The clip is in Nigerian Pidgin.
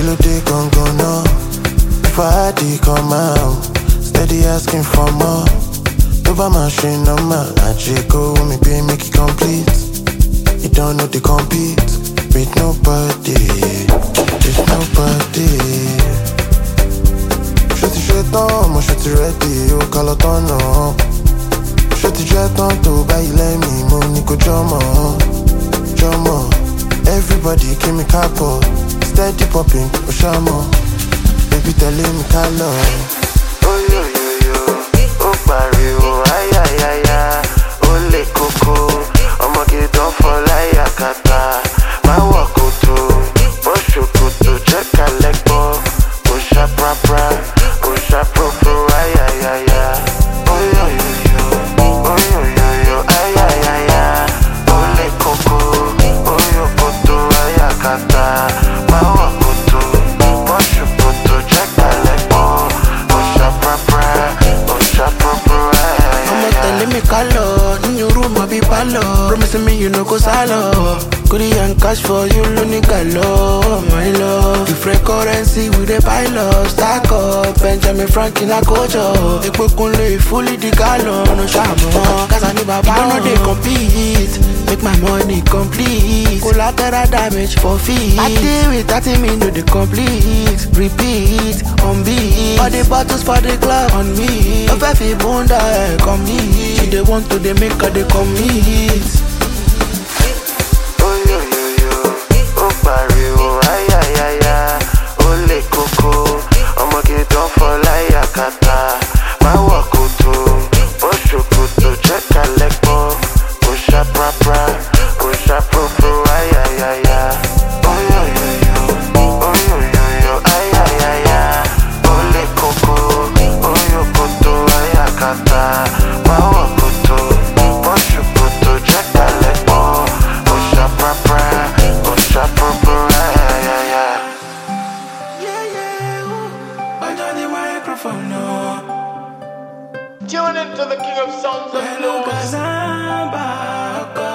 Kilo day gon' go no. If I had to come out, steady asking for more. Over my machine number, I go with me pay make it complete. You don't know they compete with nobody, with nobody. Shorty straight on, my shorty ready, you call it on no. Shorty jet on to buy let me money go drama. Everybody give me capo, steady popping, Oshamo. Baby telling me color. Oh yo yo yo, oh Mario, ay ay ay ay, oh le coco, I'ma get off for like Yakata. My walk go to, oh shukutu, check a leg ball, oh sha pra pra, oh sha pro pro, ay ay ay ay. Oh yo yo yo, oh yo yo yo, ay ay ay ay, oh le coco, oh yo koto, ay Yakata. My walk go to, oh shukutu, check a leg ball, oh sha pra pra, oh sha pro pro, ay ay ay. I'ma tell me color, in your room I be palo. Promising me you no go salo. Goody and cash for you, lonely galo, my love. Different currency with a pile stack up. Benjamin Franklin a kojo. Ekpo kunle fully the galo, no shamo. Cause I need my power, no they compete. Make my money complete. Collateral damage for fees. I deal with 30 minutes the complete. Repeat, on beat. All the bottles for the club on me. If I feel bunda, come me. She they want to, they make her, they commit. Oh yo yo yo, oh Mario, ay ay ay ay, oh le coco, I'ma get off for like Yakata. My walk go to, oh shukutu, check a leg ball, oh sha pra pra, oh sha pro pro, ay ay ay ay. Oh yo yo yo, oh yo yo yo, ay ay ay ay, oh le coco, oh yo koto, ay Yakata. My walk go to, oh shukutu, check a leg ball, oh sha pra pra, oh sha pro pro, ay ay ay ay. Yeah, yeah, ooh. I got the microphone, no. Tune into the King of Sounds of Blues. Kazamba,